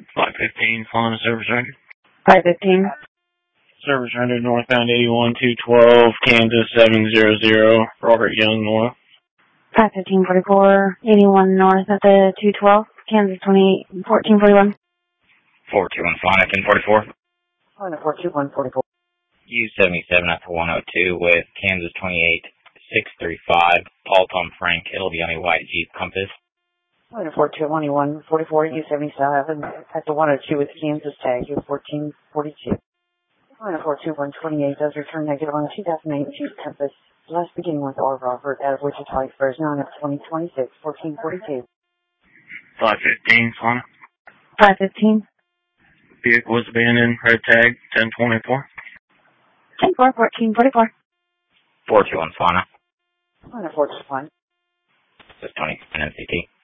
515, following the service record. 515. Service rendered northbound 81-212, Kansas 700, Robert Young North. 515-44, 81 north at the 212, Kansas 1441. 421 44. On the 42144. U77 at the 102 with Kansas 28635, Paul Tom Frank, it'll be on a white Jeep Compass. On the 42144, U77 at the 102 with Kansas tag, U1442. On the 42128 does return negative on the 2008 Jeep Compass, last beginning with R. Robert out of Wichita Express, 9 of 2026, 1442. 515, Fauna. 515. Vehicle was abandoned, red tag, 1024. 1444. 421 Fauna. On the 421. This is Tony, NCT.